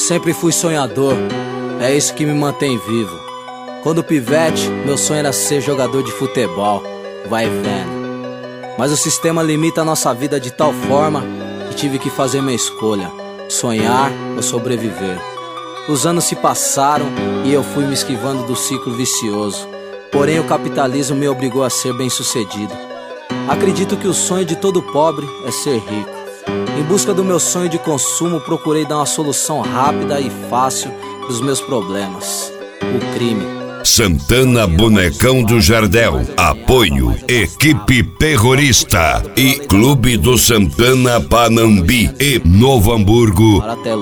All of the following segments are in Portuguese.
Sempre fui sonhador, é isso que me mantém vivo. Quando pivete, meu sonho era ser jogador de futebol, vai vendo. Mas o sistema limita a nossa vida de tal forma que tive que fazer minha escolha: sonhar ou sobreviver. Os anos se passaram e eu fui me esquivando do ciclo vicioso. Porém o capitalismo me obrigou a ser bem-sucedido. Acredito que o sonho de todo pobre é ser rico. Em busca do meu sonho de consumo, procurei dar uma solução rápida e fácil dos meus problemas: o crime. Santana Bonecão do Jardel. Apoio Equipe Terrorista e Clube do Santana Panambi e Novo Hamburgo.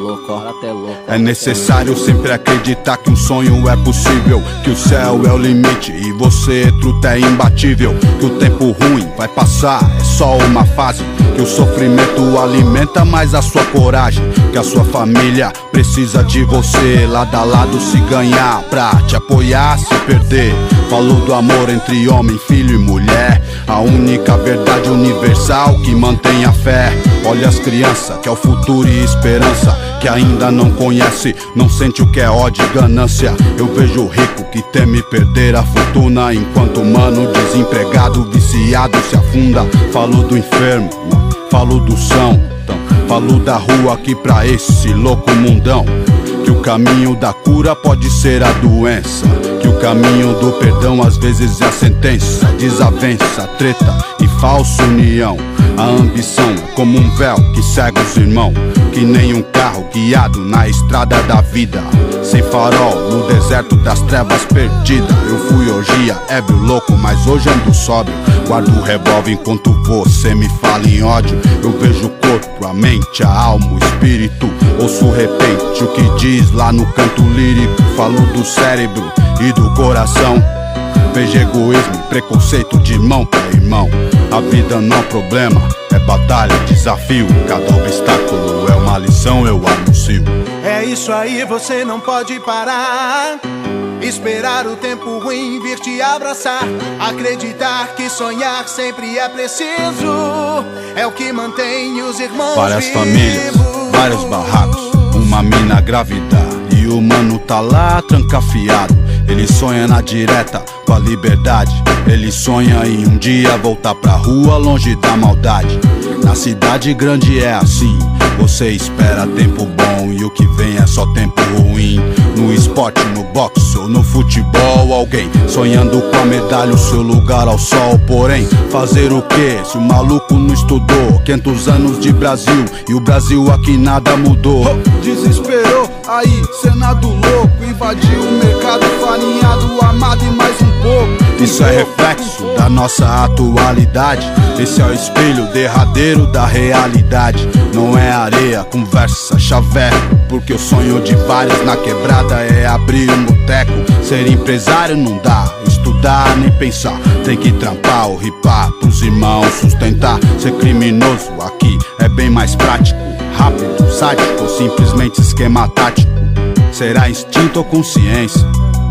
É necessário sempre acreditar que um sonho é possível, que o céu é o limite e você, truta, é imbatível. Que o tempo ruim vai passar, é só uma fase. Que o sofrimento alimenta mais a sua coragem. Que a sua família precisa de você, lado a lado se ganhar, pra te apoiar, se perder. Falou do amor entre homem, filho e mulher, a única verdade universal que mantém a fé. Olha as crianças, que é o futuro e esperança, que ainda não conhece, não sente o que é ódio e ganância. Eu vejo o rico que teme perder a fortuna, enquanto o mano desempregado, viciado se afunda. Falou do enfermo, falou do são, falou da rua aqui pra esse louco mundão. Que o caminho da cura pode ser a doença, que o caminho do perdão às vezes é a sentença. Desavença, treta e falsa união. A ambição é como um véu que cega os irmãos, que nem um carro guiado na estrada da vida, sem farol no deserto das trevas perdida. Eu fui orgia, ébrio, louco, mas hoje ando sóbrio. Guardo o revólver enquanto você me fala em ódio. Eu vejo o corpo, a mente, a alma, o espírito. Ouço repente o que diz lá no canto lírico. Falo do cérebro e do coração. Vejo egoísmo e preconceito de irmão pra irmão. A vida não é problema, é batalha, desafio. Cada obstáculo é uma lição, eu anuncio. É isso aí, você não pode parar. Esperar o tempo ruim vir te abraçar. Acreditar que sonhar sempre é preciso. É o que mantém os irmãos várias vivos. Famílias, vários barracos, uma mina grávida e o mano tá lá trancafiado. Ele sonha na direta com a liberdade. Ele sonha em um dia voltar pra rua longe da maldade. Na cidade grande é assim, você espera tempo bom e o que vem é só tempo ruim. No esporte, no boxe ou no futebol, alguém sonhando com a medalha, o seu lugar ao sol. Porém, fazer o que se o maluco não estudou? 500 anos de Brasil e o Brasil aqui nada mudou. Desesperou, aí Senado louco, invadiu o mercado farinhado, amado e mais um pouco. Isso é reflexo da nossa atualidade. Esse é o espelho derradeiro da realidade. Não é areia, conversa, chaveco, porque o sonho de vários na quebrada é abrir um boteco. Ser empresário não dá, estudar nem pensar. Tem que trampar ou ripar pros irmãos sustentar. Ser criminoso aqui é bem mais prático, rápido, sádico ou simplesmente esquema tático. Será instinto ou consciência?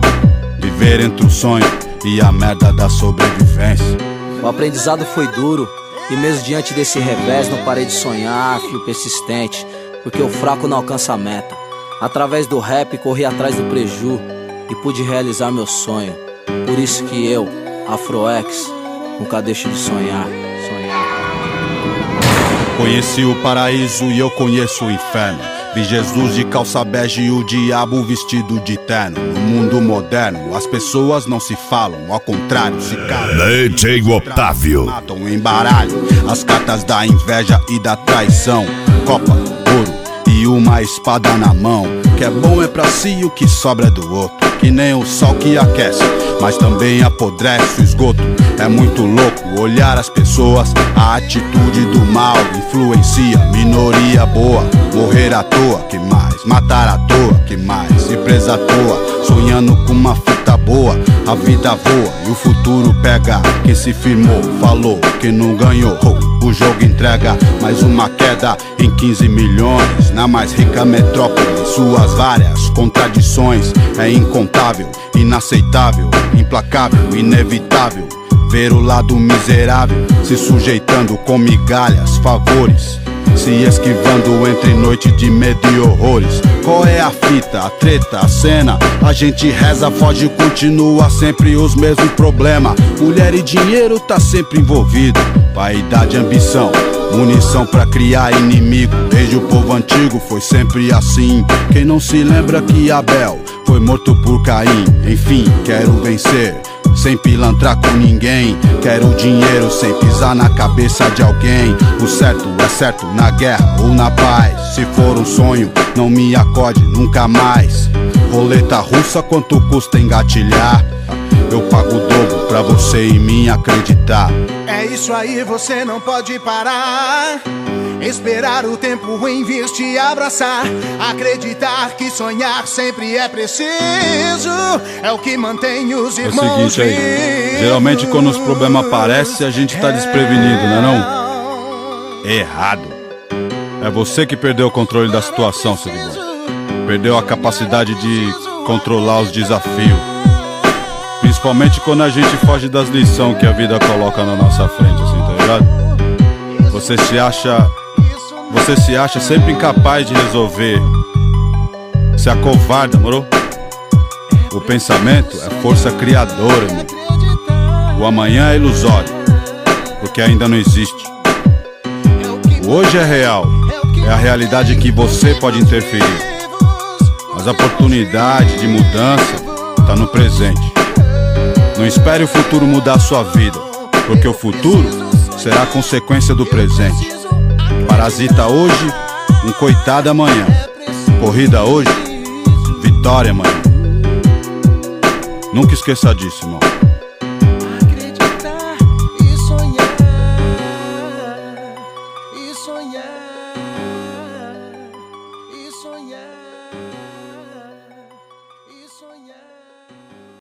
Viver entre o sonho e a merda da sobrevivência. O aprendizado foi duro e mesmo diante desse revés não parei de sonhar, fui persistente, porque o fraco não alcança a meta. Através do rap corri atrás do preju e pude realizar meu sonho. Por isso que eu, Afroex, nunca deixo de sonhar. Conheci o paraíso e eu conheço o inferno. Vi Jesus de calça bege e o diabo vestido de terno. No mundo moderno, as pessoas não se falam, ao contrário, se calam. DJ Otávio. Matam em baralho as cartas da inveja e da traição. Copa, ouro e uma espada na mão. O que é bom é pra si e o que sobra é do outro. Que nem o sol que aquece, mas também apodrece o esgoto. É muito louco olhar as pessoas, a atitude do mal influencia. Minoria boa, morrer à toa, que mais? Matar à toa, que mais? Ir presa à toa, sonhando com uma fita boa. A vida voa e o futuro pega. Quem se firmou, falou que não ganhou. O jogo entrega mais uma queda em 15 milhões. Na mais rica metrópole, suas várias contradições. É incontável, inaceitável, implacável, inevitável ver o lado miserável se sujeitando com migalhas, favores se esquivando entre noite de medo e horrores. Qual é a fita, a treta, a cena? A gente reza, foge, continua sempre os mesmos problemas. Mulher e dinheiro tá sempre envolvido. Vaidade, ambição, munição pra criar inimigo. Desde o povo antigo foi sempre assim. Quem não se lembra que Abel foi morto por Caim? Enfim, quero vencer sem pilantrar com ninguém. Quero dinheiro sem pisar na cabeça de alguém. O certo é certo na guerra ou na paz. Se for um sonho, não me acode nunca mais. Roleta russa, quanto custa engatilhar? Eu pago o dobro pra você em mim acreditar. É isso aí, você não pode parar. Esperar o tempo ruim vir te abraçar. Acreditar que sonhar sempre é preciso. É o que mantém os irmãos. É o seguinte aí, geralmente quando os problemas aparecem a gente tá desprevenido, não é não? Errado. É você que perdeu o controle da situação, seguidor. Perdeu a capacidade de controlar os desafios. Principalmente quando a gente foge das lições que a vida coloca na nossa frente, assim, tá ligado? Você se acha sempre incapaz de resolver. Se acovarda, moro? O pensamento é força criadora, irmão. O amanhã é ilusório, porque ainda não existe. O hoje é real, é a realidade que você pode interferir. Mas a oportunidade de mudança tá no presente. Não espere o futuro mudar a sua vida, porque o futuro será a consequência do presente. Parasita hoje, um coitado amanhã. Corrida hoje, vitória amanhã. Nunca esqueça disso, irmão. Acreditar e sonhar, e sonhar, e sonhar.